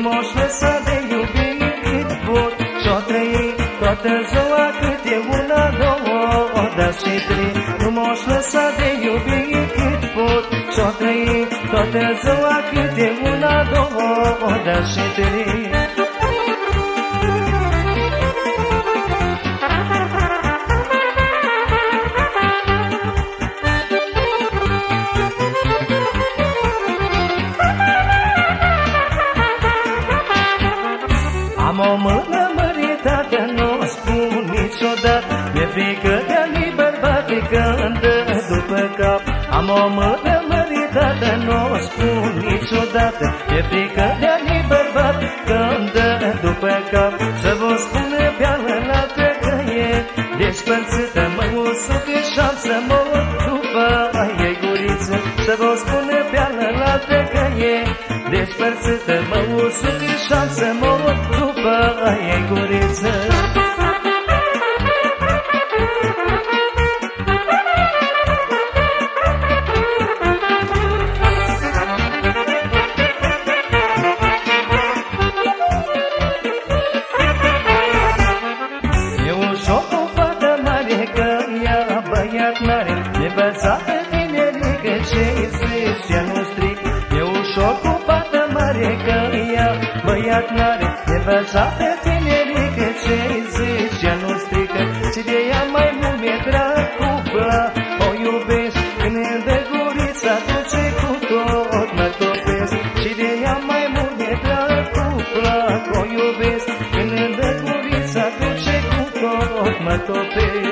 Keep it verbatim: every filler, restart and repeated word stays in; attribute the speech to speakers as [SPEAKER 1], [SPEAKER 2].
[SPEAKER 1] m-aș lăsa de iubit cât pot și-o trăi toată ziua cât e una, două, dar și trei. Nu m-aș lăsa de iubit cât pot și-o trăi toată ziua cât e una, două, dar și trei. Am o mână măritată, nu o spun niciodată, mi-e frică de a-mi bărbate când dă după cap. Am o mână măritată, nu o spun niciodată, mi-e frică de a-mi bărbate când dă după cap. Să vă spună pe-ală lată că e despărțită, mă usuc și am să mă uit după ei guriță. Să vă spună pe-ală lată că e despărțită, mă usuc și am să mă uit după ei guriță. E ușor cu fată mare că ea băiat n-are, nevățată tinerică ce-i zice nu stric. E ușor cu fată mare că ea băiat n-are, nevățată tinerică ce-i zice nu strică. Și de ea mai mult mi-e drag cu bla, o iubesc, când îmi dă gurița duce cu tot mă topesc. Și de ea mai mult mi-e drag cu bla, o iubesc, când îmi dă gurița duce cu tot mă topesc.